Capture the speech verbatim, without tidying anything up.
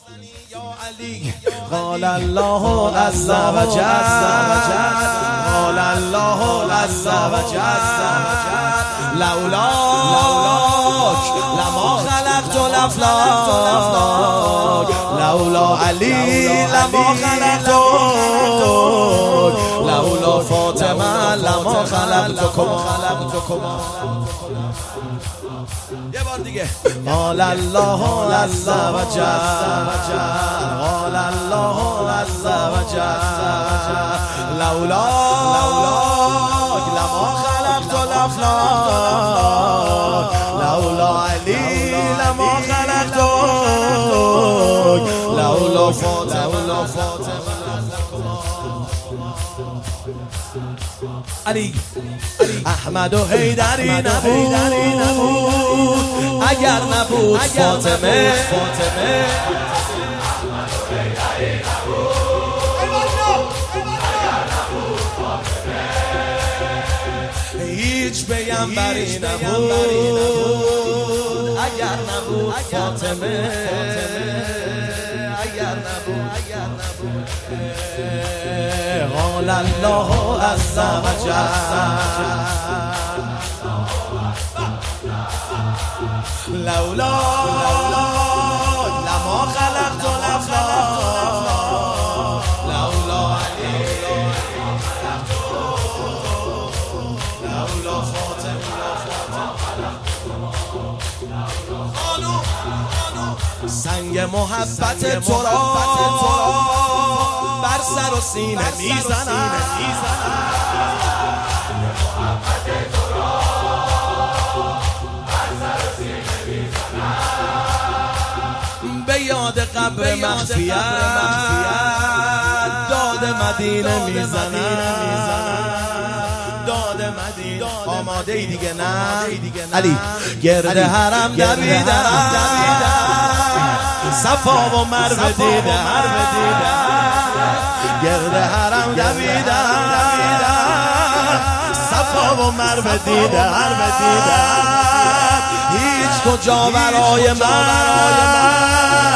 قال الله عز وجل قال الله عز وجل لولاک لما خلقت الافلاک لولا علی لما خلقتک لولا فاطمه لما خلقتکم. یه بار دیگه. قال الله عز وجل قال الله عز وجل لولاک لما خلقت الافلاک لولا علی لما خلقتک لولا فاطمه علی احمد و حیدری نبود اگر نبود فاطمه هیچ پیامبری نبود اگر نبود فاطمه اگر نبود قال الله عز وجل لولا لما خلقت الافلاک لولا علی لولا فاطمه سنگ محبت تو را بر سر و سینه میزنم به یاد قبر مخفیت داد مدینه میزنم داد مدینه. آماده ای دیگه نه علی گرد حرم دویدم صفا و مروه دیدم گرد حرم دویدم صفا و مروه دیدم هیچ کجا برای من